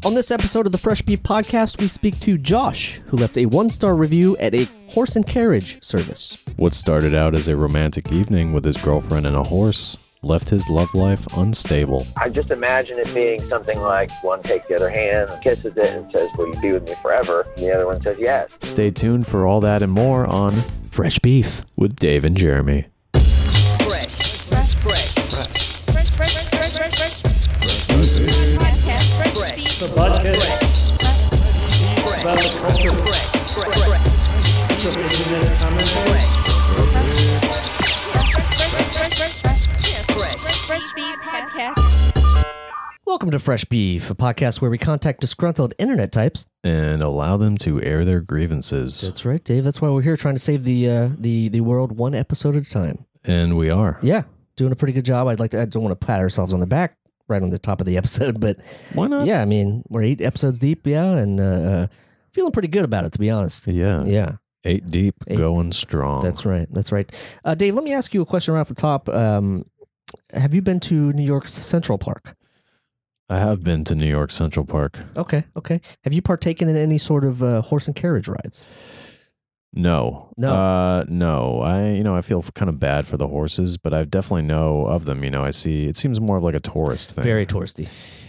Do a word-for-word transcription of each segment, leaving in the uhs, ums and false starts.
On this episode of the Fresh Beef Podcast, we speak to Josh, who left a one-star review at a horse and carriage service. What started out as a romantic evening with his girlfriend and a horse left his love life unstable. I just imagine it being something like one takes the other hand, kisses it, and says, will you be with me forever? And the other one says yes. Stay tuned for all that and more on Fresh Beef with Dave and Jeremy. Fresh, fresh, fresh, fresh, fresh, fresh, fresh, fresh, fresh, podcast, fresh beef, The podcast fresh, about the culture fresh, fresh, fresh, of internet commentary. Fresh Beef Podcast. Welcome to Fresh Beef, a podcast where we contact disgruntled internet types. And allow them to air their grievances. That's right, Dave. That's why we're here, trying to save the uh, the the world one episode at a time. And we are. Yeah, doing a pretty good job. I'd like to. I don't want to pat ourselves on the back right on the top of the episode, but Why not? yeah, I mean, we're eight episodes deep, yeah, and uh, uh, feeling pretty good about it, to be honest. Yeah. Yeah. Eight deep, Eight. going strong. That's right. That's right. Uh, Dave, let me ask you a question right off the top. Um, have you been to New York's Central Park? I have been to New York Central Park. Okay. Okay. Have you partaken in any sort of uh, horse and carriage rides? No. No. Uh, no. I, you know, I feel kind of bad for the horses, but I definitely know of them. You know, I see, it seems more of like a tourist thing. Very touristy.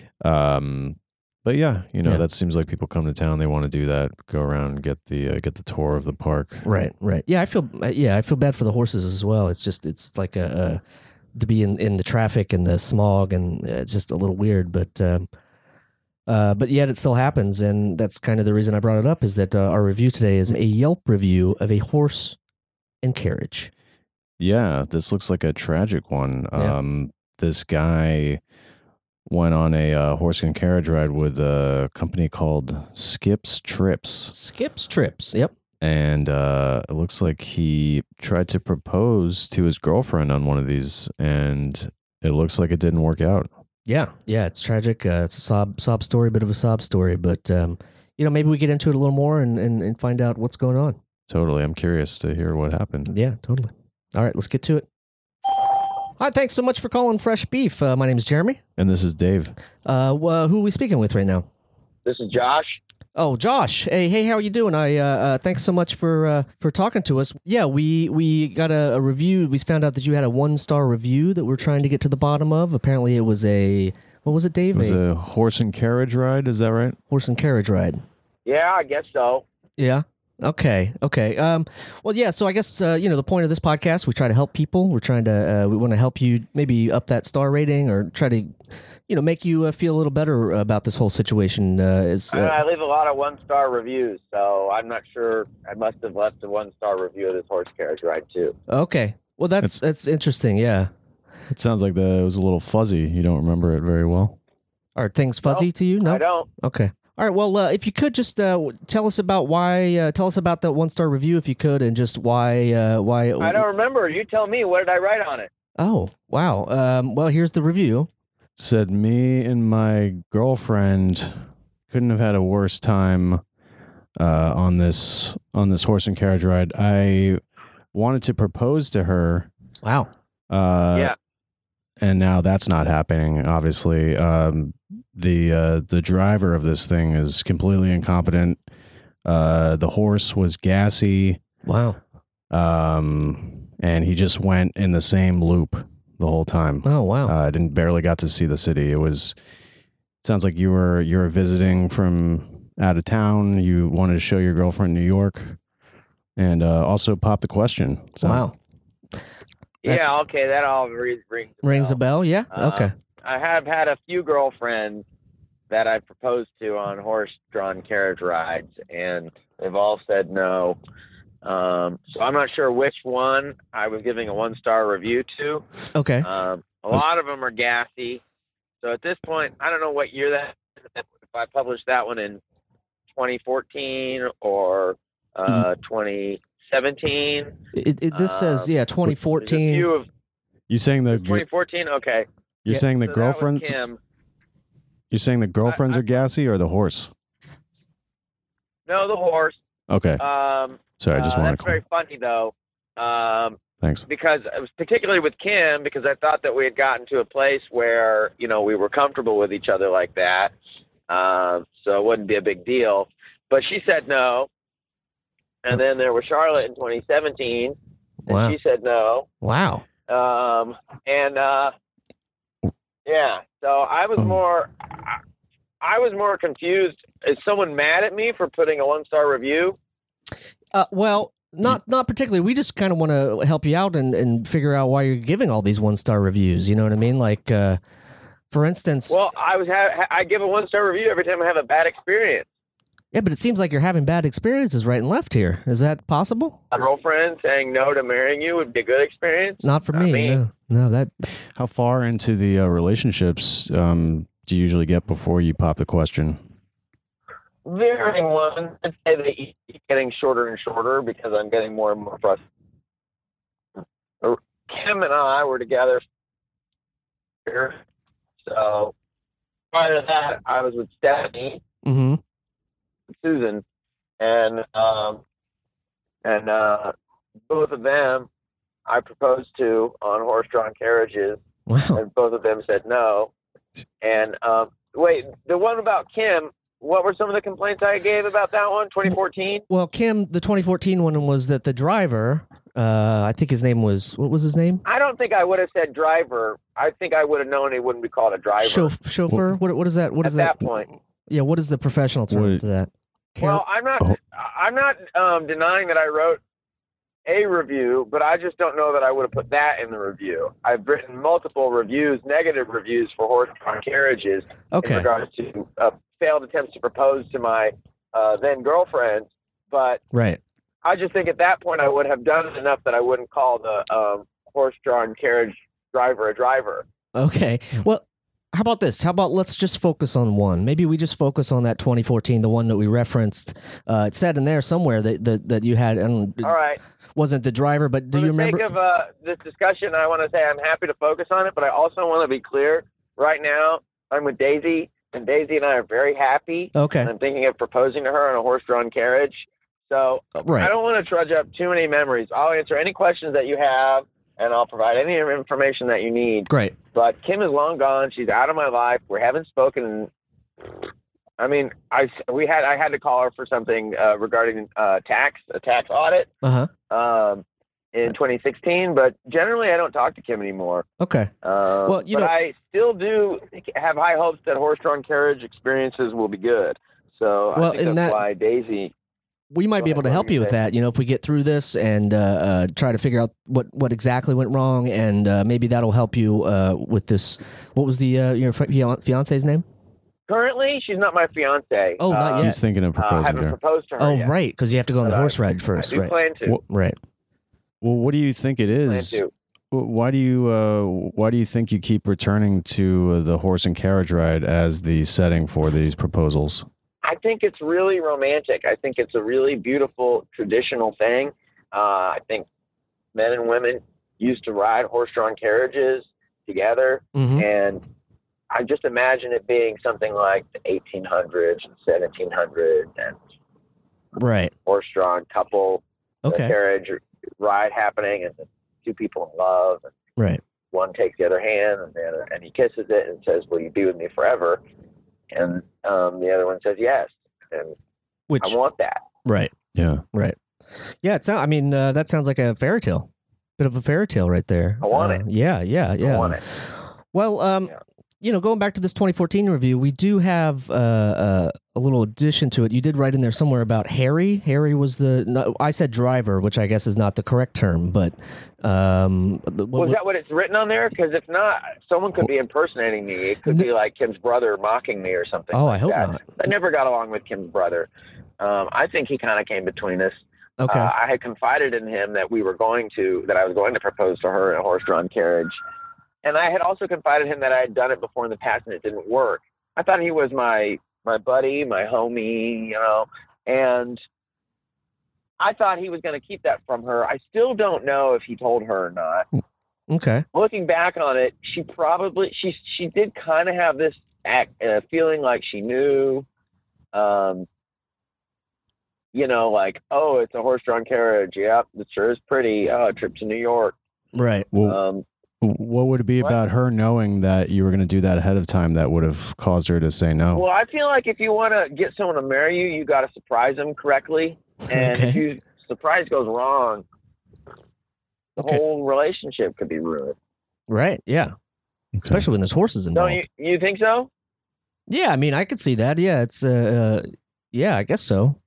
Um, but yeah, you know, Yeah. that seems like people come to town, they want to do that, go around and get the, uh, get the tour of the park. Right. Right. Yeah. I feel. uh, Yeah. I feel bad for the horses as well. It's just. It's like a, a to be in, in the traffic and the smog, and uh, it's just a little weird. But. Um, Uh, but yet it still happens, and that's kind of the reason I brought it up, is that uh, our review today is a Yelp review of a horse and carriage. Yeah, this looks like a tragic one. Yeah. Um, this guy went on a uh, horse and carriage ride with a company called Skips Trips. Skips trips. Yep. And uh, it looks like he tried to propose to his girlfriend on one of these, and it looks like it didn't work out. Yeah, yeah, it's tragic. Uh, it's a sob sob story, bit of a sob story, but um, you know, maybe we get into it a little more and, and, and find out what's going on. Totally. I'm curious to hear what happened. Yeah, totally. All right, let's get to it. All right, thanks so much for calling Fresh Beef. Uh, my name is Jeremy. And this is Dave. Uh, wh- who are we speaking with right now? This is Josh. Oh, Josh. Hey, hey, how are you doing? I uh, uh, thanks so much for uh, for talking to us. Yeah, we we got a, a review. We found out that you had a one star review that we're trying to get to the bottom of. Apparently, it was a what was it, Dave? It was a a horse and carriage ride. Is that right? horse and carriage ride. Yeah, I guess so. Yeah. Okay. Okay. Um, well, yeah. So I guess uh, you know the point of this podcast. We try to help people. We're trying to. Uh, we want to help you maybe up that star rating, or try to, you know, make you uh, feel a little better about this whole situation. Uh, is I, mean, uh, I leave a lot of one-star reviews, so I'm not sure. I must have left a one-star review of this horse carriage ride, too. okay. Well, that's that's interesting. Yeah. It sounds like the, it was a little fuzzy. You don't remember it very well. Are things fuzzy to you? No. I don't. Okay. All right. Well, uh, if you could just uh, tell us about why, uh, tell us about that one star review, if you could, and just why, uh, why. I don't remember. You tell me. What did I write on it? Oh, wow. Um, well, here's the review. Said me and my girlfriend couldn't have had a worse time uh, on this on this horse and carriage ride. I wanted to propose to her. Wow. Uh, yeah. And now that's not happening. Obviously, um, the uh, the driver of this thing is completely incompetent. Uh, the horse was gassy, Wow. um, and he just went in the same loop the whole time. Oh, wow. Uh, I didn't barely got to see the city. It was sounds like you were you were visiting from out of town. You wanted to show your girlfriend New York, and uh, also pop the question. So, wow. Yeah, okay, that all rings, rings a Rings a bell. bell. Yeah. Uh, Okay. I have had a few girlfriends that I proposed to on horse-drawn carriage rides, and they've all said no. Um, so I'm not sure which one I was giving a one-star review to. Okay. Um, a lot of them are gassy. So at this point, I don't know what year that, if I published that one in twenty fourteen or uh, twenty seventeen. It, it, this says, Um, yeah, There's a twenty fourteen. few of you saying that twenty fourteen. Okay. you're Yeah. saying the So that was girlfriends Kim. you're saying the girlfriends I- are gassy or the horse? No, the horse. Okay, Um, sorry, I just uh, want that's to. very funny though. Um, Thanks. because it was particularly with Kim, because I thought that we had gotten to a place where, you know, we were comfortable with each other like that. uh, so it wouldn't be a big deal. But she said no. And then there was Charlotte in twenty seventeen, and Wow. she said no. Wow. Um, and uh, yeah, so I was Um. more, I, I was more confused. Is someone mad at me for putting a one star review? Uh, well, not not particularly. We just kind of want to help you out and, and figure out why you're giving all these one star reviews. You know what I mean? Like, uh, for instance, Well, I was ha- I give a one star review every time I have a bad experience. yeah, but it seems like you're having bad experiences right and left here. Is that possible? A girlfriend saying no to marrying you would be a good experience. Not for Not me. me. No, no. That How far into the uh, relationships um, do you usually get before you pop the question? Varying one. I'd say they keep getting shorter and shorter because I'm getting more and more frustrated. Kim and I were together. So prior to that, I was with Stephanie, mm-hmm. Susan, and um, and uh, both of them I proposed to on horse-drawn carriages, Wow. and both of them said no. And um, wait, the one about Kim, what were some of the complaints I gave about that one? twenty fourteen? Well, Kim, the twenty fourteen one was that the driver, uh, I think his name was, what was his name? I don't think I would have said driver. I think I would have known he wouldn't be called a driver Chauf- chauffeur? What, what is that? What at is that that? point. Yeah, what is the professional term What- for that? Car- Well, I'm not. Oh. I'm not um, denying that I wrote a review, but I just don't know that I would have put that in the review. I've written multiple reviews, negative reviews for horse-drawn carriages in okay. regards to uh, failed attempts to propose to my uh, then girlfriend. But Right. I just think at that point I would have done enough that I wouldn't call the um, horse-drawn carriage driver a driver. Okay. Well, how about this? How about let's just focus on one? Maybe we just focus on that twenty fourteen, the one that we referenced. Uh, it said in there somewhere that that, that you had, and it All right. wasn't the driver, but do For you the remember? sake of uh, this discussion, I want to say I'm happy to focus on it, but I also want to be clear. Right now, I'm with Daisy, and Daisy and I are very happy. Okay. And I'm thinking of proposing to her on a horse-drawn carriage. So I Right. don't want to trudge up too many memories. I'll answer any questions that you have, and I'll provide any information that you need. Great. But Kim is long gone. She's out of my life. We haven't spoken. I mean, I we had I had to call her for something uh, regarding uh, tax, a tax audit Uh huh. um, in twenty sixteen. But generally, I don't talk to Kim anymore. Okay. Um, Well, you but know- I still do have high hopes that horse-drawn carriage experiences will be good. So Well, I think in that's that- why Daisy. We might Go be ahead, able to what help were you you with saying? that. You know, if we get through this and uh, uh, try to figure out what, what exactly went wrong, and uh, maybe that'll help you uh, with this. What was the uh, your fian- fiance's name? Currently, she's not my fiance. Oh, not Um, yet. He's thinking of Uh, I proposing haven't to her. proposed to her Oh, yet. right, because you have to go on the But I- horse ride I first, do right? plan to. Well, Right. Well, what do you think it Plan is? to. Wh- Why do you uh, why do you think you keep returning to uh, the horse and carriage ride as the setting for these proposals? I think it's really romantic. I think it's a really beautiful traditional thing. Uh, I think men and women used to ride horse-drawn carriages together, Mm-hmm. and I just imagine it being something like the eighteen hundreds and seventeen hundreds, and Right. horse-drawn couple Okay. carriage ride happening, and the two people in love, and Right. one takes the other hand, and the other, and he kisses it and says, "Will you be with me forever?" And um, the other one says, "Yes," and Which. I want that. Right. Yeah. Right. Yeah. It's. I mean, uh, that sounds like a fairy tale. Bit of a fairy tale right there. I want Uh, it. Yeah. Yeah. Yeah. I want it. Well, um, Yeah. you know, going back to this twenty fourteen review, we do have uh, uh, a little addition to it. You did write in there somewhere about Harry. Harry was the. No, I said driver, which I guess is not the correct term, but um, the- what- Was that what it's written on there? Because if not, someone could be impersonating me. It could be like Kim's brother mocking me or something. Oh, like I hope that. not. I never got along with Kim's brother. Um, I think he kind of came between us. okay. Uh, I had confided in him that we were going to, that I was going to propose to her in a horse-drawn carriage. And I had also confided in him that I had done it before in the past and it didn't work. I thought he was my, my buddy, my homie, you know, and I thought he was going to keep that from her. I still don't know if he told her or not. okay. Looking back on it, she probably, she, she did kind of have this act, uh, feeling like she knew, um, you know, like, oh, it's a horse-drawn carriage. Yep, it sure is pretty. Oh, a trip to New York. Right. Well, Um, What would it be What? about her knowing that you were going to do that ahead of time that would have caused her to say no? Well, I feel like if you want to get someone to marry you, you got to surprise them correctly. And Okay. if you surprise goes wrong, the Okay. whole relationship could be ruined. Right. Yeah. Especially when there's horses involved. Don't you? You think so? Yeah, I mean, I could see that. Yeah, it's uh, uh yeah, I guess so.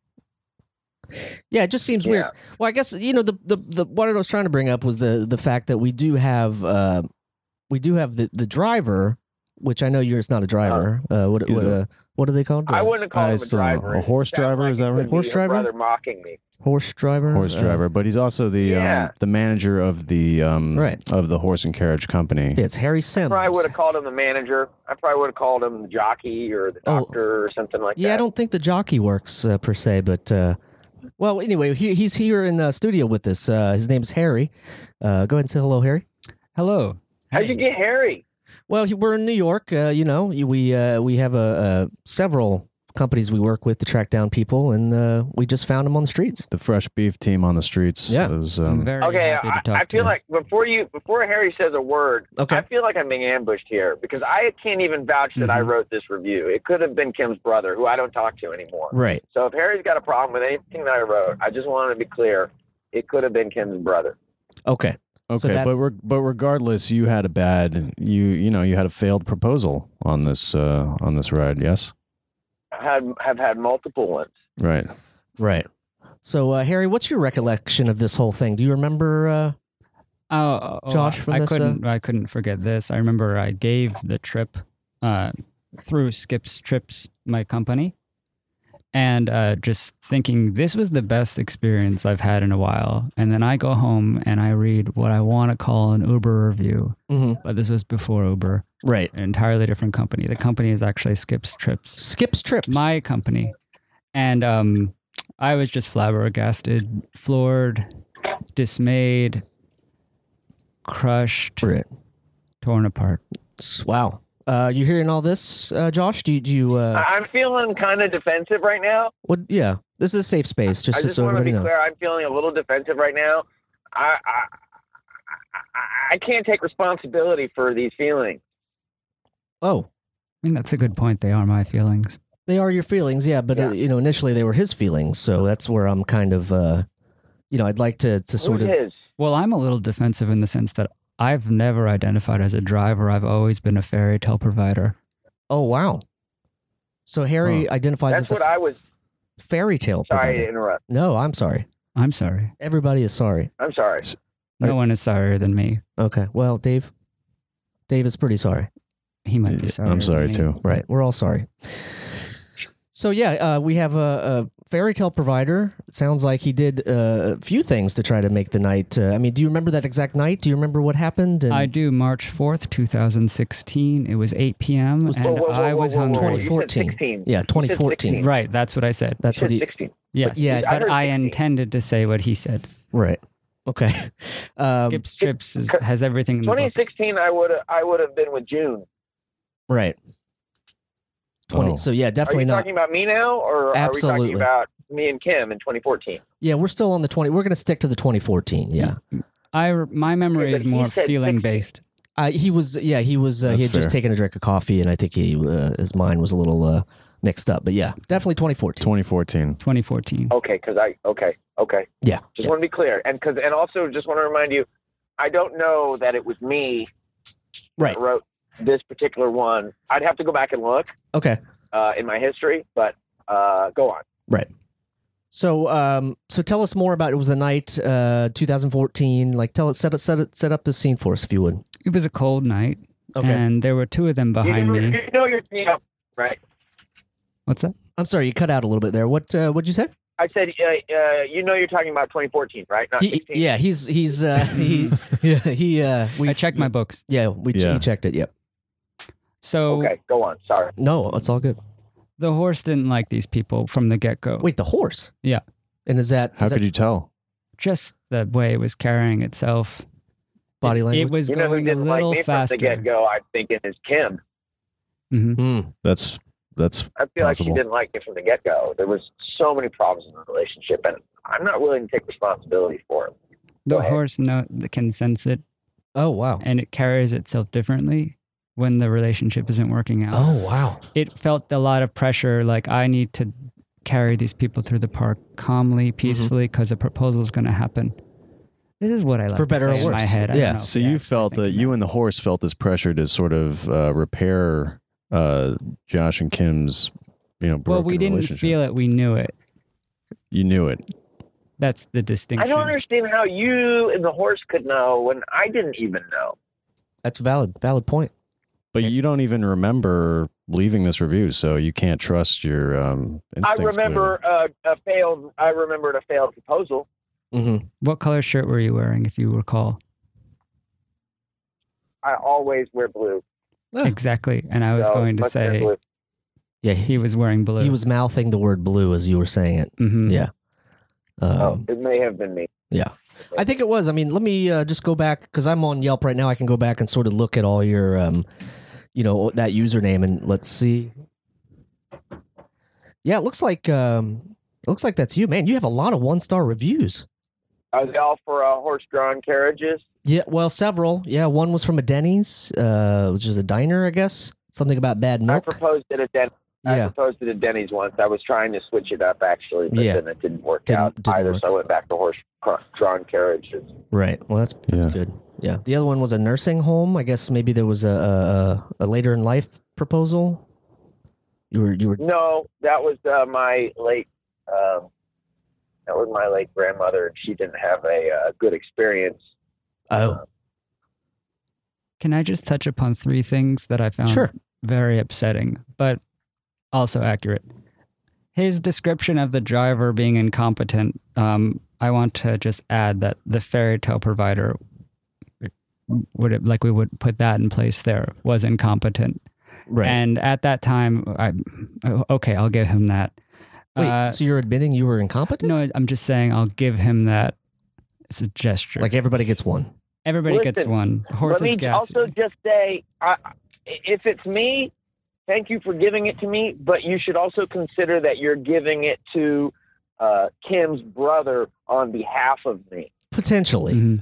Yeah, it just seems weird. Yeah. Well, I guess you know the, the the what I was trying to bring up was the the fact that we do have uh we do have the the driver, which I know you're it's not a driver. Uh, what what uh, what are they called? I Uh, wouldn't call I him a still don't know. driver. A horse It sounds driver, like is that it right? could be Horse her driver? brother mocking me. horse driver. Horse Uh, driver, but he's also the Yeah. um, the manager of the um, Right. of the horse and carriage company. yeah, it's Harry Sims. Probably would have called him the manager. I probably would have called him the jockey or the Oh. doctor or something like Yeah, that. I don't think the jockey works uh, per se, but uh, well, anyway, he, he's here in the studio with us. Uh, his name's Harry. Uh, go ahead and say hello, Harry. Hello. How'd you get Harry? Well, he- we're in New York. Uh, you know, we uh, we have a, uh several companies we work with to track down people, and uh, we just found him on the streets. The fresh beef team on the streets. Yeah. It was, I'm um, very Okay, happy to I, talk I to feel you. like before you before Harry says a word, Okay. I feel like I'm being ambushed here because I can't even vouch that I Mhm. wrote this review. It could have been Kim's brother, who I don't talk to anymore. Right. So if Harry's got a problem with anything that I wrote, I just wanted to be clear. It could have been Kim's brother. Okay. okay, so that- but reg- but regardless, you had a bad you you know you had a failed proposal on this uh, on this ride. Yes. I had have had multiple ones. Right. Right. So, uh, Harry, what's your recollection of this whole thing? Do you remember? Uh, Oh, oh, Josh, I- from I this, uh, couldn't. I couldn't forget this. I remember I gave the trip uh, through Skips Trips, my company, and uh, just thinking this was the best experience I've had in a while. And then I go home and I read what I want to call an Uber review, mhm. but this was before Uber, Right. an entirely different company. The company is actually Skips Trips, Skips trips. my company, and um, I was just flabbergasted, floored, dismayed, crushed, Right. torn apart. S- Wow. Uh, you hearing all this, uh, Josh? Do you? Do you uh, I- I'm feeling kind of defensive right now. what? Yeah. This is a safe space, just, I so- just so want to everybody be knows. clear. I'm feeling a little defensive right now. I, I I I can't take responsibility for these feelings. Oh, I mean, that's a good point. They are my feelings. they are your feelings, yeah. But uh, Yeah. you know, initially they were his feelings, so that's where I'm kind of, uh, you know, I'd like to to sort Who's of. his? Well, I'm a little defensive in the sense that I've never identified as a driver. I've always been a fairy tale provider. Oh wow. So Harry identifies That's as what a I was. fairy tale Sorry to provider. interrupt. No, I'm sorry. I'm sorry. Everybody is sorry. I'm sorry. No Right. one is sorrier than me. Okay. Well, Dave. Dave is pretty sorry. He might be Yeah, sorry. I'm sorry too. Right. We're all sorry. So yeah, uh, we have a, a fairy tale provider. It sounds like he did uh, a few things to try to make the night. Uh, I mean, do you remember that exact night? Do you remember what happened? And I do. March fourth, two thousand sixteen. It was eight p.m. Was- and Whoa, whoa, whoa, I whoa, was whoa, whoa. hungry. You said twenty fourteen. sixteen. Yeah, You said twenty fourteen. sixteen. Right. That's what I said. That's You what said he. sixteen. Yes. yeah, I but heard I sixteen. intended to say what he said. Right. Okay. Um, Skips Trips is, has everything in the books. twenty sixteen. I would I would have been with June. right. Twenty. Oh. So yeah, Are definitely you not. talking about me now, or Absolutely. are we talking about me and Kim in twenty fourteen? Yeah, we're still on the twenty. We're going to stick to the twenty fourteen. Yeah. I my memory Yeah, is but he more said feeling sixteen. based. Uh, he was. Yeah, he was. Uh, he That's had just fair. taken a drink of coffee, and I think he uh, his mind was a little uh, mixed up. But yeah, definitely twenty fourteen. twenty fourteen. twenty fourteen. Okay, because I okay okay. Yeah. Just yeah. want to be clear, and because and also just want to remind you, I don't know that it was me Right. that wrote this particular one. I'd have to go back and look Okay. uh, in my history, but uh, go on. Right. So, um, so tell us more about it. Was the night, uh, twenty fourteen? Like, tell it, set it, set it, set up the scene for us, if you would. It was a cold night, Okay. and there were two of them You behind know, me. you know you're you know, right. What's that? I'm sorry, you cut out a little bit there. What, uh, what'd you say? I said, uh, uh, you know, you're talking about twenty fourteen, right? Not He, sixteen. yeah, he's he's uh, he yeah he uh we I checked my books. yeah we Yeah. he checked it. Yep. So Okay, go on. Sorry. No, it's all good. the horse didn't like these people from the get go. Wait, the horse. Yeah. And is that How is could that you tell? Just the way it was carrying itself. body It- language? It was You know who going a didn't like little me faster. from the get go? I'm thinking is Kim. Mhm. Hmm. That's that's I feel like Possible. she didn't like me from the get go. There was so many problems in the relationship, and I'm not willing to take responsibility for it. The Go ahead. horse no, can sense it. Oh wow. and it carries itself differently when the relationship isn't working out. Oh wow. It felt a lot of pressure, like I need to carry these people through the park calmly, peacefully, because a proposal is going to happen. This is what I like For better to or say in my worse. head. I Yeah. don't know if So you you actually felt think that you and the horse felt this pressure to sort of uh, repair uh, Josh and Kim's, you know, broken Well, we didn't relationship. feel it. We knew it. You knew it. That's the I distinction. don't understand how you and the horse could know when I didn't even know. That's a valid valid point. But you don't even remember leaving this review, so you can't trust your um, I instincts. remember uh, a failed. I remembered a failed proposal. Mm-hmm. What color shirt were you wearing, if you recall? I always wear blue. Ah. Exactly. And I was So, going to let's wear say blue. Yeah, he, he was wearing blue. he was mouthing the word blue as you were saying it. Mhm. Yeah. Um, Oh, it may have been me. Yeah. I think it was. I mean, let me uh, just go back because I'm on Yelp right now. I can go back and sort of look at all your, um, you know, that username and let's see. Yeah, it looks like um, it looks like that's you, man. You have a lot of one star reviews. Are they all for uh, horse-drawn carriages? Yeah, well, several. Yeah, one was from a Denny's, uh, which is a diner, I guess. Something about bad I milk. proposed at a Den- I Yeah. proposed at a Denny's once. I was trying to switch it up actually, but Yeah. then it didn't work Didn't- out didn't either. work. So I went back to horse-drawn carriages. Right. Well, that's that's Yeah. good. Yeah. The other one was a nursing home. I guess maybe there was a a, a later in life proposal. You were you were No, that was uh, my late. Um, that was my late grandmother, and she didn't have a uh, good experience. oh Can I just touch upon three things that I found Sure. very upsetting, but also accurate? His description of the driver being incompetent, um, I want to just add that the fairy tale provider, would it, like we would put that in place there, was incompetent. right. And at that time, I, okay, I'll give him that. Wait, Uh, so you're admitting you were incompetent? no, I'm just saying I'll give him that. It's a gesture. Like everybody gets one. Everybody gets Listen, one. Horse Let is me gassy. also just say, I, if it's me, thank you for giving it to me. But you should also consider that you're giving it to uh, Kim's brother on behalf of me. Potentially. Mhm.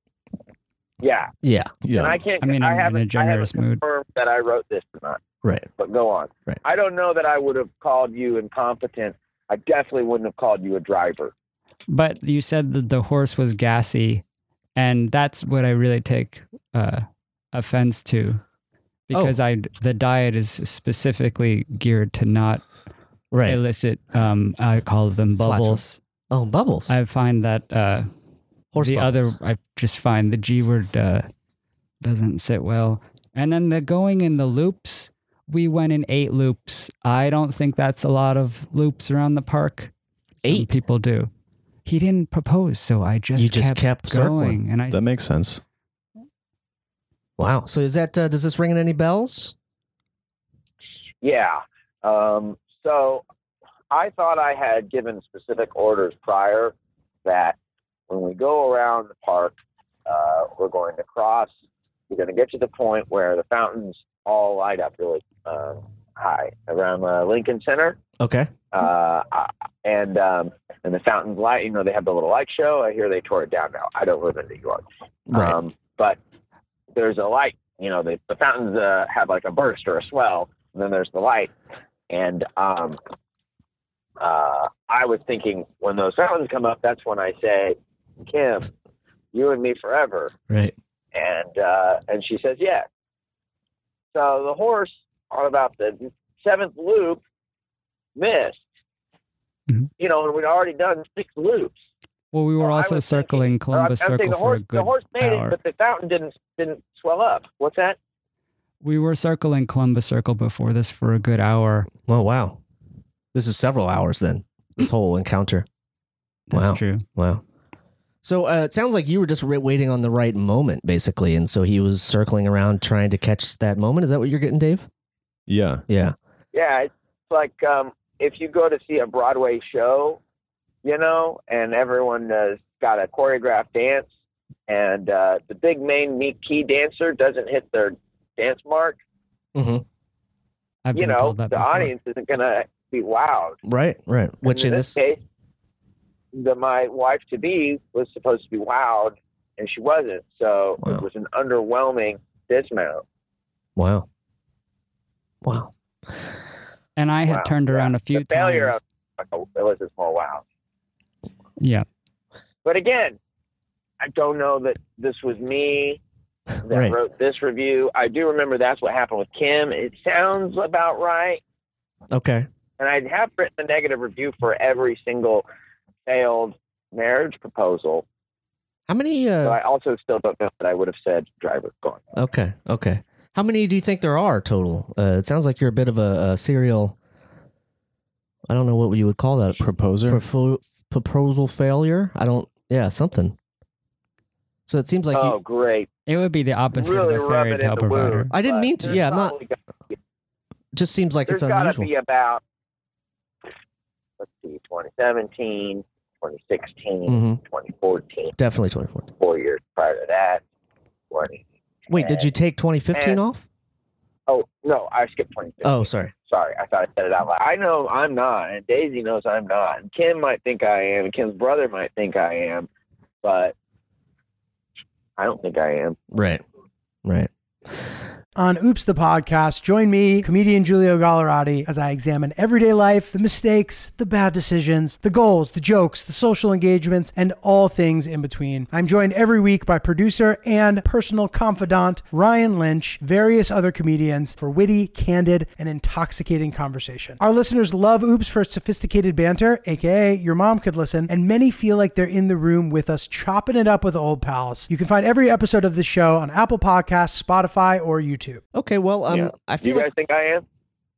Yeah, Yeah. Yeah. and I can't. I mean, I I'm in a haven't. generous I haven't mood. confirmed that I wrote this or not. Right. But go on. Right. I don't know that I would have called you incompetent. I definitely wouldn't have called you a driver. But you said that the horse was gassy, and that's what I really take uh, offense to, because I the diet is specifically geared to not Right. elicit. Um, I call them bubbles. Oh, bubbles. I find that uh, Horse the bubbles. other I just find the G word uh, doesn't sit well, and then the going in the loops. We went in eight loops. I don't think that's a lot of loops around the park. Some Eight? people do. He didn't propose, so I just You just kept, kept going, circling. and I That makes sense. Wow. So is that uh, does this ring any bells? Yeah. Um, so I thought I had given specific orders prior that when we go around the park, uh, we're going to cross. We're going to get to the point where the fountains all light up really um, high around uh, Lincoln Center. Okay. Uh, and um, and the fountains light, you know, they have the little light show. I hear they tore it down now. I don't live in New York. Right. Um, but there's a light, you know, the, the fountains uh, have like a burst or a swell, and then there's the light. And um, uh, I was thinking when those fountains come up, that's when I say, Kim, you and me forever. Right. And uh, and she says, yes. So the horse on about the seventh loop missed. Mhm. You know, and we'd already done six loops. well, we were Well, I also was circling thinking- or I'm- Columbus I'm saying Circle the for horse, a good the horse made hour. it, but the fountain didn't didn't swell up. What's that? We were circling Columbus Circle before this for a good hour. Oh wow. This is several hours then. This whole encounter. That's Wow. true. Wow. So uh, it sounds like you were just re- waiting on the right moment, basically, and so he was circling around trying to catch that moment. Is that what you're getting, Dave? Yeah. Yeah. Yeah, it's like um, if you go to see a Broadway show, you know, and everyone has got a choreographed dance, and uh, the big main meat key dancer doesn't hit their dance mark. Mm-hmm. I've You been know, told that the before. audience isn't going to be wowed. Right. Right. Which And in in this. this case, the, my wife to be was supposed to be wowed and she wasn't. So Wow. it was an underwhelming dismount. Wow. Wow. And I had Wow. turned around Yeah. a few the failure times. Of, like a, it was a small wow. Yeah. But again, I don't know that this was me that Right. wrote this review. I do remember that's what happened with Kim. It sounds about right. Okay. And I have written a negative review for every single failed marriage proposal. How many? But Uh, I also still don't know that I would have said driver going. okay. Okay. How many do you think there are total? Uh, it sounds like you're a bit of a, a serial. I don't know what you would call that. Proposer. Profo- proposal failure. I don't. Yeah, something. So it seems like oh, you. great. It would be the opposite Really of a rub fairy it in tale the provider. wound. I didn't But mean to. there's Yeah, I'm not. probably got- Just seems like There's it's got to unusual. be about, let's see, twenty seventeen, twenty sixteen, hmm twenty fourteen, Definitely twenty fourteen. four years prior to that. twenty Wait, did you take twenty fifteen And- off? Oh, no, I skipped twenty fifteen. Oh, sorry. Sorry, I thought I said it out loud. I know I'm not, and Daisy knows I'm not, and Kim might think I am, and Kim's brother might think I am, but I don't think I am. Right. Right. On Oops the Podcast, join me, comedian Giulio Gallerati, as I examine everyday life, the mistakes, the bad decisions, the goals, the jokes, the social engagements, and all things in between. I'm joined every week by producer and personal confidant Ryan Lynch, various other comedians for witty, candid, and intoxicating conversation. Our listeners love Oops for its sophisticated banter, aka your mom could listen, and many feel like they're in the room with us chopping it up with old pals. You can find every episode of this show on Apple Podcasts, Spotify, or YouTube. Okay. Well, um, Yeah. I Do feel you guys like think I am?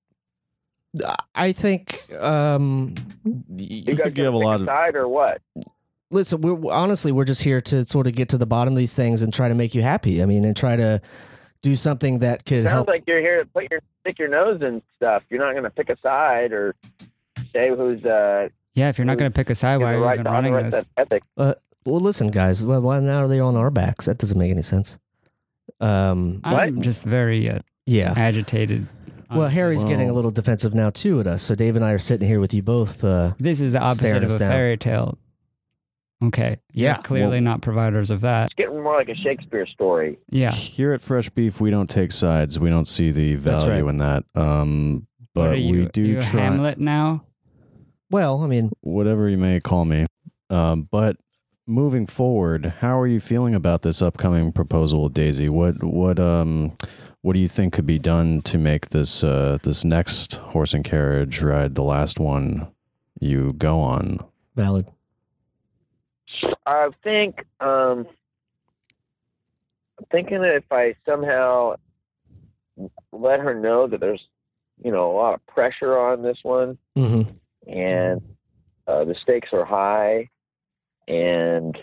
I think um, You I guys think you have a gonna lot pick of. side or what? listen. We're honestly we're just here to sort of get to the bottom of these things and try to make you happy. I mean, and try to do something that could Sounds help. like you're here to put your stick your nose in stuff. You're not going to pick a side or say who's uh, Yeah, if you're not going to pick a side, why the are you right even to running operate this? that ethic. Well, listen, guys. Well, why now are they on our backs? That doesn't make any sense. Um, I'm just very uh, yeah. agitated. Well, honestly. Harry's Well- getting a little defensive now too at us. So Dave and I are sitting here with you both. Uh, This is the opposite staring of us a down. fairy tale. Okay. Yeah. You're clearly Well- not providers of that. It's getting more like a Shakespeare story. Yeah. Here at Fresh Beef, we don't take sides. We don't see the That's value right. in that. Um, What but are you, we do you try. Hamlet now? well, I mean, Whatever you may call me. Um, but moving forward, how are you feeling about this upcoming proposal with Daisy? What what um what do you think could be done to make this uh, this next horse and carriage ride, the last one you go on? valid. I think um, I'm thinking that if I somehow let her know that there's, you know, a lot of pressure on this one, hmm and uh, the stakes are high, and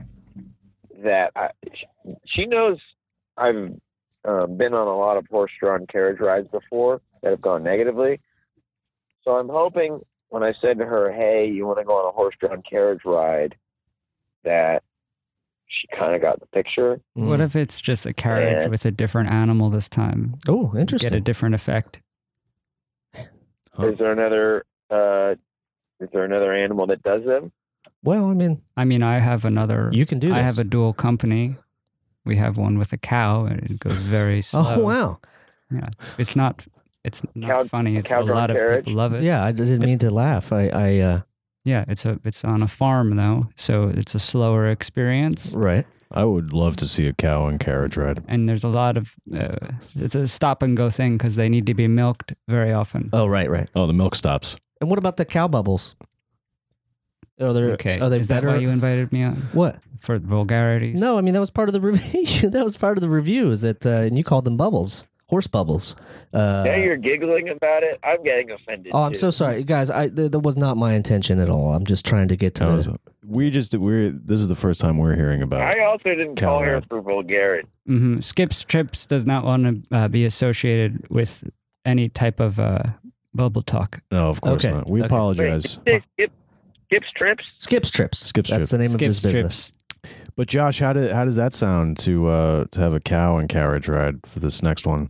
that I, she knows I've um, been on a lot of horse-drawn carriage rides before that have gone negatively. So I'm hoping when I said to her, "Hey, you want to go on a horse-drawn carriage ride?" that she kind of got the picture. What if it's just a carriage Yeah. with a different animal this time? Oh, Get a interesting. different effect. Huh. Is there another? Uh, is there another animal that does them? Well, I mean, I mean, I have another. you can do this. I have a dual company. We have one with a cow, and it goes very slow. Oh wow. It's not. It's not Cow- funny. It's a cow-drawn lot of carriage? people love it. Yeah, I didn't mean to laugh. I, I, uh, Yeah, it's a. It's on a farm though, so it's a slower experience. right. I would love to see a cow and carriage ride. And there's a lot of. Uh, it's a stop and go thing because they need to be milked very often. Oh, right, right. Oh, the milk stops. And what about the cow bubbles? Are they Okay, Are they is better? that why you invited me on What? for vulgarities? No, I mean that was part of the review. That was part of the review. Is that uh, and you called them bubbles, horse bubbles. Uh, Yeah, you're giggling about it. I'm getting offended. oh, I'm too. so sorry, guys. I th- that was not my intention at all. I'm just trying to get to That the. was- we just we're this is the first time we're hearing about. I also didn't Cow call her ride. for vulgarity. hmm Skips Trips does not want to uh, be associated with any type of uh, bubble talk. No, of course Okay, not. We okay. apologize. Wait, skip, skip strips. Skips trips. Skips That's trips. the name Skips of his business. Trips. But Josh, how did how does that sound to uh to have a cow and carriage ride for this next one?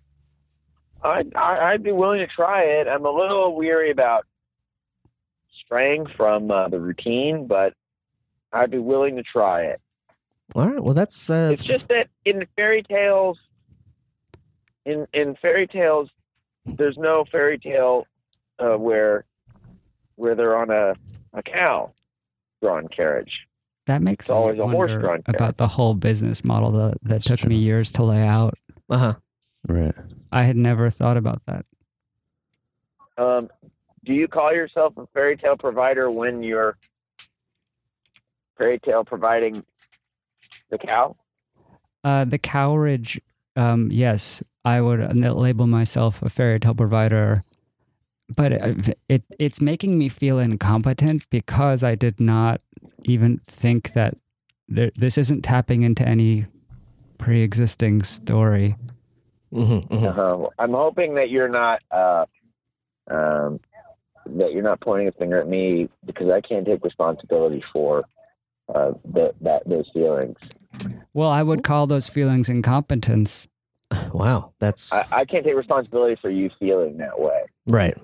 I, I I'd be willing to try it. I'm a little weary about straying from uh, the routine, but I'd be willing to try it. All right. Well, that's uh, It's just that in fairy tales, in in fairy tales, there's no fairy tale uh, where where they're on a, a cow drawn carriage. That makes It's always me a horse-drawn wonder carriage. about the whole business model that, that took me years to lay out. uh huh. Right. I had never thought about that. Um, do you call yourself a fairy tale provider when you're fairy tale providing the cow? Uh, the cowridge, um, yes, I would label myself a fairy tale provider, but it, it it's making me feel incompetent because I did not even think that there, this isn't tapping into any pre-existing story. Mm-hmm, mm-hmm. Uh, I'm hoping that you're not uh, um, that you're not pointing a finger at me because I can't take responsibility for uh, the, that those feelings. Well, I would call those feelings incompetence. Wow, that's I, I can't take responsibility for you feeling that way. right.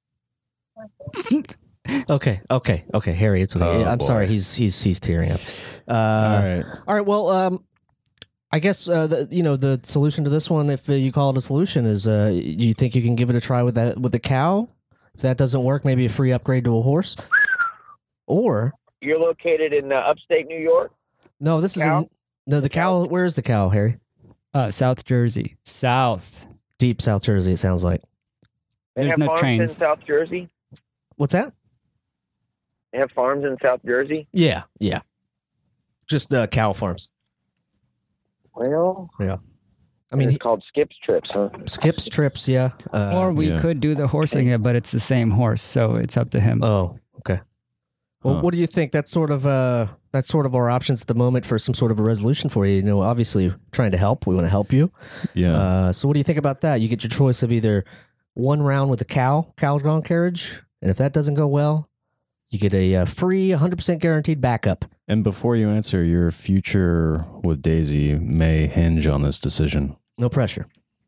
Okay, okay, okay, Harry, it's okay. Oh, I'm boy. sorry. He's he's he's tearing up. Uh, All right. All right. Well, um, I guess uh, the, you know the solution to this one, if uh, you call it a solution, is uh, do you think you can give it a try with that with the cow? If that doesn't work, maybe a free upgrade to a horse, or You're located in uh, upstate New York. no, this is Cow? in, no the cow. Where is the cow, Harry? Uh, South Jersey. South. Deep South Jersey. It sounds like. They There's have no farms trains. in South Jersey. What's that? They have farms in South Jersey. Yeah, yeah. Just uh, cow farms. Well, I mean, it's he, called Skips Trips, huh? skips trips. Yeah. Uh, or we yeah. could do the horsing it, but it's the same horse, so it's up to him. oh, okay. Well, Huh. what do you think? That's sort of uh, that's sort of our options at the moment for some sort of a resolution for you. You know, obviously trying to help. We want to help you. Yeah. Uh, so what do you think about that? You get your choice of either one round with a cow, cow drawn carriage, and if that doesn't go well, you get a uh, free, one hundred percent guaranteed backup. and before you answer, your future with Daisy may hinge on this decision. No pressure.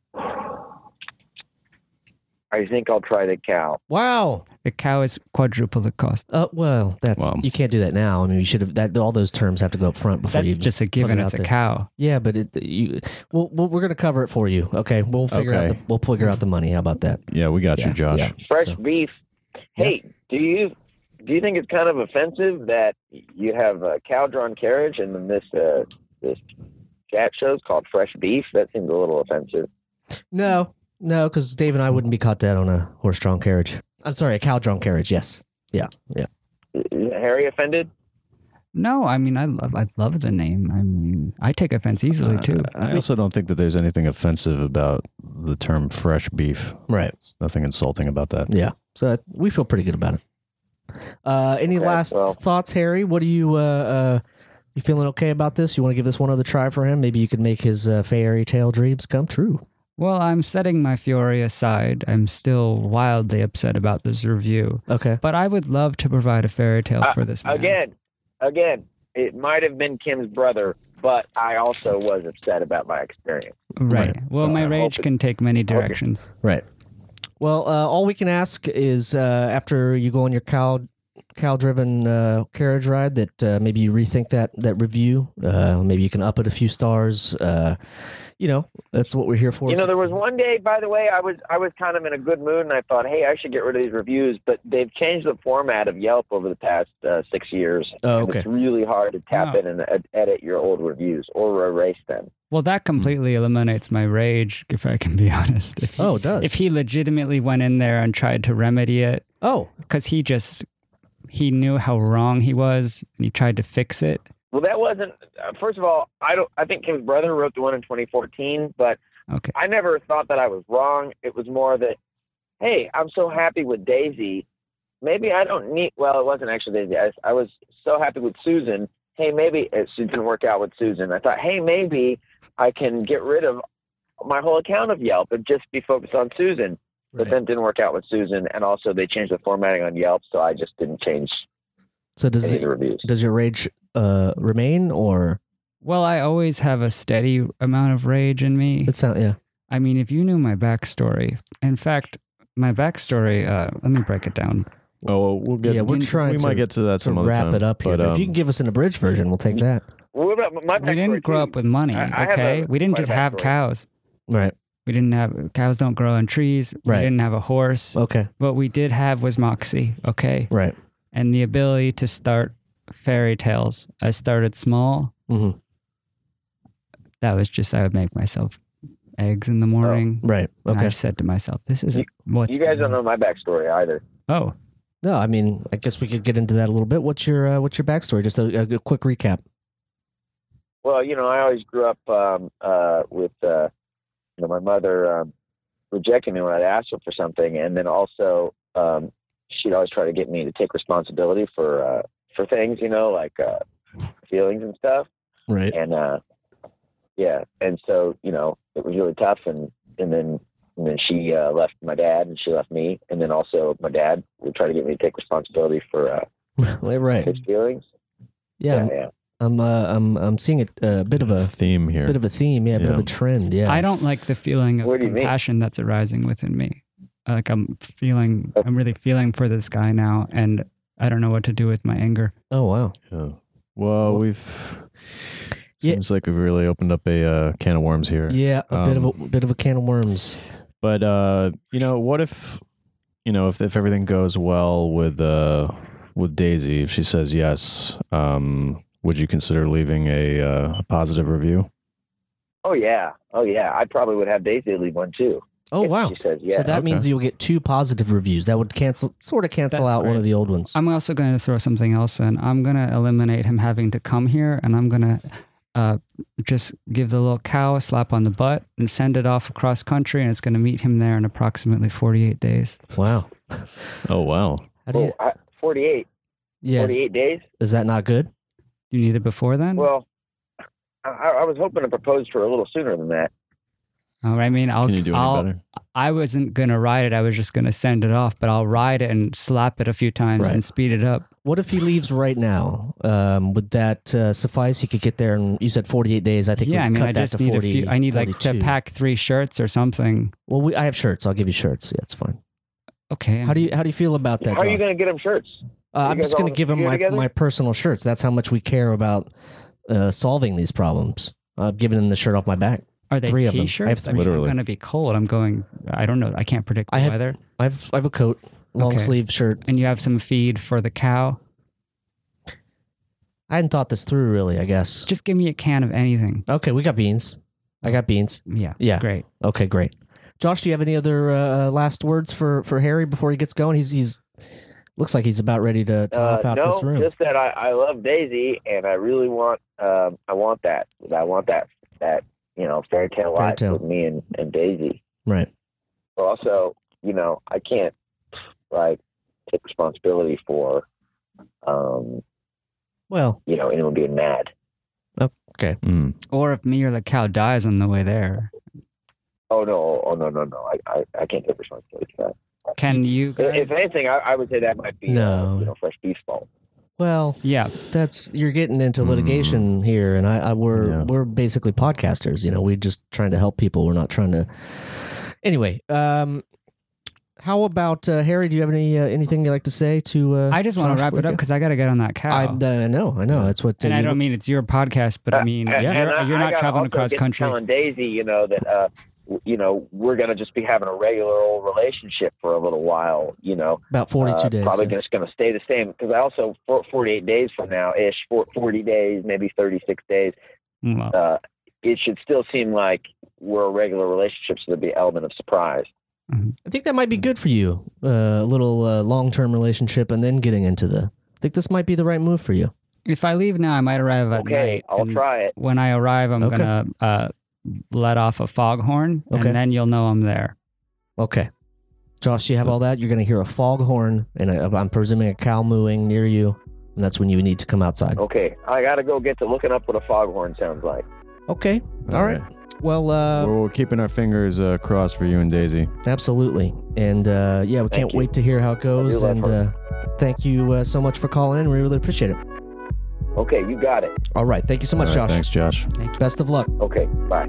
I think I'll try the cow. Wow. The cow is quadruple the cost. Uh, well, that's Well. you can't do that now. I mean, you should have that. All those terms have to go up front before That's you. just a put given. it It's out a there. cow. Yeah, but it, you, we'll, we'll, we're going to cover it for you. Okay, we'll figure out Okay. the we'll figure out the money. How about that? Yeah, we got Yeah, you, Josh. yeah. Fresh So- beef. Hey, do you do you think it's kind of offensive that you have a cow drawn carriage and then this uh, this chat show's called Fresh Beef? That seems a little offensive. No, no, because Dave and I wouldn't be caught dead on a horse-drawn carriage. I'm sorry, a cow-drawn carriage. Yes. Yeah. Yeah. Is Harry offended? No, I mean I love I love the name. I mean I take offense easily too. Uh, I also don't think that there's anything offensive about the term fresh beef. Right. Nothing insulting about that. Yeah. So uh, we feel pretty good about it. Uh, any Okay, last well- thoughts, Harry? What do you uh, uh, you feeling okay about this? You want to give this one other try for him? Maybe you could make his uh, fairy tale dreams come true. Well, I'm setting my fury aside. I'm still wildly upset about this review, Okay. but I would love to provide a fairy tale Uh, for this man. Again, again, it might have been Kim's brother, but I also was upset about my experience. Right. Right. Well, my Uh, rage hope it- can take many hope it- directions. Right. Well, uh, all we can ask is uh, after you go on your cow cow driven uh, carriage ride that uh, maybe you rethink that that review. Uh, maybe you can up it a few stars. Uh, you know, that's what we're here for. You know, there was one day, by the way, I was I was kind of in a good mood, and I thought, hey, I should get rid of these reviews. But they've changed the format of Yelp over the past uh, six years. Oh, and okay. It's really hard to tap Wow. in and ed- edit your old reviews or erase them. Well, that completely eliminates my rage, if I can be honest. If, Oh, it does. if he legitimately went in there and tried to remedy it, oh, because he just he knew how wrong he was and he tried to fix it. Well, that wasn't. Uh, first of all, I don't. I think Kim's brother wrote the one in twenty fourteen, but Okay. I never thought that I was wrong. It was more that, hey, I'm so happy with Daisy. Maybe I don't need. Well, it wasn't actually Daisy. I, I was so happy with Susan. Hey, maybe it didn't work out with Susan. I thought, hey, maybe I can get rid of my whole account of Yelp and just be focused on Susan. But Right. then it didn't work out with Susan, and also they changed the formatting on Yelp, so I just didn't change so does any it, of the reviews. does your rage uh, remain or Well, I always have a steady amount of rage in me. it sound yeah? I mean, if you knew my backstory, in fact, my backstory, uh, let me break it down. Oh, well, we'll get. Yeah, we're we trying we to- might get to that To some other wrap time. it up here, But, but if um, you can give us an abridged version, we'll take that. What about my we didn't backstory, grow too, up with money. I- I have Okay, a- we didn't quite a just have backstory. cows. Right. We didn't have cows. Don't grow on trees. Right. We didn't have a horse. Okay. What we did have was moxie. Okay, Right. and the ability to start fairy tales. I started small. Mm-hmm. That was just I would make myself eggs in the morning. Right. And Okay. I said to myself, "This isn't what's You guys don't going know my backstory either. on." Oh, No, I mean, I guess we could get into that a little bit. What's your uh, what's your backstory? Just a, a quick recap. Well, you know, I always grew up um, uh, with, uh, you know, my mother um, rejecting me when I'd ask her for something, and then also um, she'd always try to get me to take responsibility for uh, for things, you know, like uh, feelings and stuff. Right. And uh, yeah, and so you know, it was really tough, and and then and then she uh, left my dad, and she left me, and then also my dad would try to get me to take responsibility for uh, right. his feelings. Yeah. yeah. yeah. I'm uh, I'm I'm seeing a, a bit of a theme here. bit of a theme. Yeah. A bit of Yeah. a trend. Yeah. I don't like the feeling of What do you mean? compassion that's arising within me. Like I'm feeling, I'm really feeling for this guy now, and I don't know what to do with my anger. Oh wow. Yeah. Well, we've Yeah. seems like we've really opened up a uh, can of worms here. Yeah. A bit of a Um, bit of a can of worms. But uh, you know, what if you know if if everything goes well with uh with Daisy, if she says yes, um, would you consider leaving a, uh, a positive review? Oh yeah, oh yeah. I probably would have Daisy leave one too. Oh if wow. She says yeah. So that okay. means you'll get two positive reviews. That would cancel, sort of cancel That's out one great. of the old ones. I'm also going to throw something else in. I'm going to eliminate him having to come here, and I'm going to uh, just give the little cow a slap on the butt and send it off across country, and it's going to meet him there in approximately forty-eight days. Wow. Oh wow. How do you, Well, I, forty-eight. yes. forty-eight days. Is that not good? You need it before then? Well, I, I was hoping to propose for a little sooner than that. Oh, I mean, I'll, Can you do any I'll, better? I wasn't going to ride it. I was just going to send it off, but I'll ride it and slap it a few times Right. and speed it up. What if he leaves right now? Um, would that uh, suffice? He could get there, and you said forty-eight days. I think. Yeah, we'd I mean, cut I that just to need forty, a few. I need like to forty-two. pack three shirts or something. Well, we, I have shirts. I'll give you shirts. Yeah, it's fine. Okay. How do you How do you feel about that? How are you Josh? going to get him shirts? Uh, you I'm guys just going all to give him here my, together? my personal shirts. That's how much we care about uh, solving these problems. I've given him the shirt off my back. Are they three of them. I have t-shirts? three. I mean, Literally. I'm going to be cold. I'm going. I don't know. I can't predict the I have- weather. I have I have a coat, long Okay. sleeve shirt. And you have some feed for the cow. I hadn't thought this through really. I guess. Just give me a can of anything. Okay, we got beans. I got beans. Yeah. Yeah. Great. Okay, great. Josh, do you have any other uh, last words for, for Harry before he gets going? He's he's looks like he's about ready to, to Uh, hop out no, this room. just that I, I love Daisy, and I really want um, I want that. I want that that you know fairy tale Fairy life tale. with me and, and Daisy. Right. But also, you know, I can't like take responsibility for um, Well, you know anyone being mad. Mm. Or if me or the cow dies on the way there, Oh no! Oh no! No! No! I I, I can't take responsibility for that. can you guys? If anything, I, I would say that might be No. uh, you know fresh beef's fault. well, Yeah. that's you're getting into litigation here, and I, I we're Yeah. we're basically podcasters. You know, we're just trying to help people. We're not trying to. Anyway, um, how about uh, Harry? Do you have any uh, anything you'd like to say to? Uh, I just want Josh to wrap before it we up go? because I got to get on that cow. I uh, know, I know. That's what. and uh, I you- don't mean it's your podcast, but I mean, And- you're, and I- you're I not gotta traveling also across get to country. Telling Daisy, you know that uh, w- you know we're gonna just be having a regular old relationship for a little while. You know, about forty-two uh, days. Probably yeah. just gonna stay the same because I also for forty-eight days from now ish, for forty days, maybe thirty-six days. Well, Uh, it should still seem like we're a regular relationship, so there'd be an element of surprise. I think that might be good for you. Uh, a little uh, long-term relationship, and then getting into the. I think this might be the right move for you. if I leave now, I might arrive at Okay, night. I'll and try it. When I arrive, I'm Okay. gonna uh, let off a foghorn, Okay. and then you'll know I'm there. Okay. Josh, you have all that? You're going to hear a foghorn, and a, I'm presuming a cow mooing near you, and that's when you need to come outside. Okay, I gotta go get to looking up what a foghorn sounds like. Okay. all right. Well, uh, We're, we're keeping our fingers uh, crossed for you and Daisy. absolutely. And uh, yeah, we can't you. wait to hear how it goes. I do And love uh, thank you uh, so much for calling in. We really appreciate it. Okay, you got it. All right. Thank you so much, All right, Josh. Thanks, Josh. Best of luck. Okay, bye.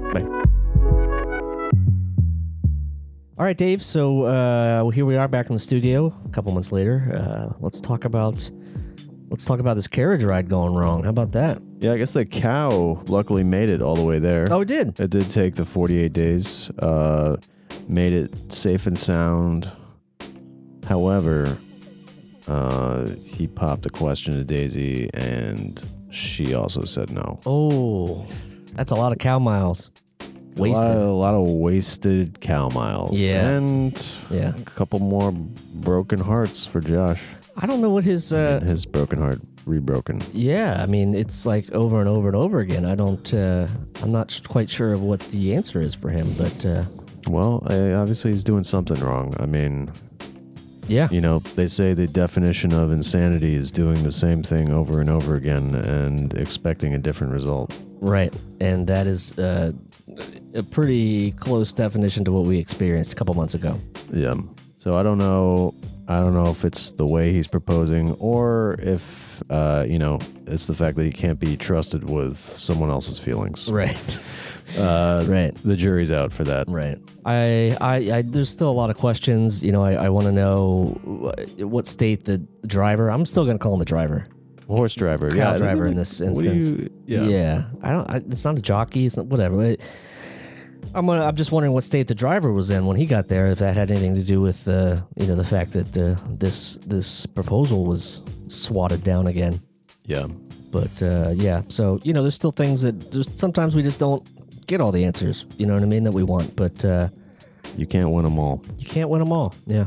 All right, Dave. So uh, well, here we are back in the studio a couple months later. Uh, let's talk about let's talk about this carriage ride going wrong. How about that? Yeah, I guess the cow luckily made it all the way there. Oh, it did. It did take the forty-eight days. Uh, made it safe and sound. However, uh, he popped a question to Daisy, and she also said no. Oh, that's a lot of cow miles. A Wasted. lot, a lot of wasted cow miles. Yeah. And Yeah. a couple more broken hearts for Josh. I don't know what his. Uh, His broken heart rebroken. yeah, I mean, it's like over and over and over again. I don't. Uh, I'm not sh- quite sure of what the answer is for him, but uh, Well, I, obviously he's doing something wrong. I mean, yeah, you know, they say the definition of insanity is doing the same thing over and over again and expecting a different result. right. And that is uh, a pretty close definition to what we experienced a couple months ago. Yeah. So I don't know. I don't know if it's the way he's proposing or if, uh, you know, it's the fact that he can't be trusted with someone else's feelings. Right. Uh, Right. The jury's out for that. Right. I, I, I there's still a lot of questions. You know, I, I want to know wh- what state the driver. I'm still gonna call him the driver. Horse driver. Cow yeah. driver in this What do instance. you- yeah. Yeah. I don't. I, it's not a jockey. It's not, whatever. It, I'm gonna, I'm just wondering what state the driver was in when he got there. If that had anything to do with uh, you know the fact that uh, this this proposal was swatted down again. Yeah. But uh, yeah, so you know, there's still things that just sometimes we just don't get all the answers. You know what I mean? That we want, but uh, You can't win them all. you can't win them all. Yeah.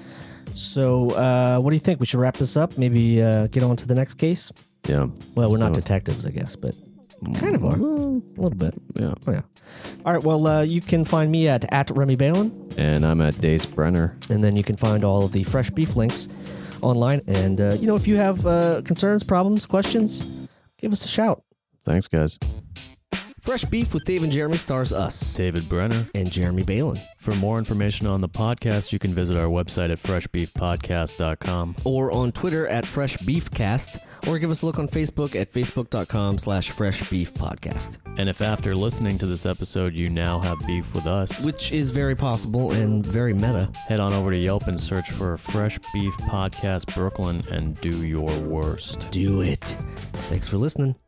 So uh, what do you think? We should wrap this up. Maybe uh, get on to the next case. Yeah. Well, we're Let's not do it. detectives, I guess, but kind of are a little bit. Yeah. Oh, yeah. All right. Well, uh, you can find me at at Remy Balin, And I'm at Dace Brenner. and then you can find all of the fresh beef links online. And uh, you know, if you have uh, concerns, problems, questions, give us a shout. Thanks, guys. Fresh Beef with Dave and Jeremy stars us David Brenner. and Jeremy Balin. For more information on the podcast, you can visit our website at fresh beef podcast dot com. Or on Twitter at Fresh Beefcast, or give us a look on Facebook at facebook.com slash Fresh Beef Podcast, And if after listening to this episode you now have beef with us, which is very possible and very meta. head on over to Yelp and search for Fresh Beef Podcast Brooklyn and do your worst. Do it. Thanks for listening.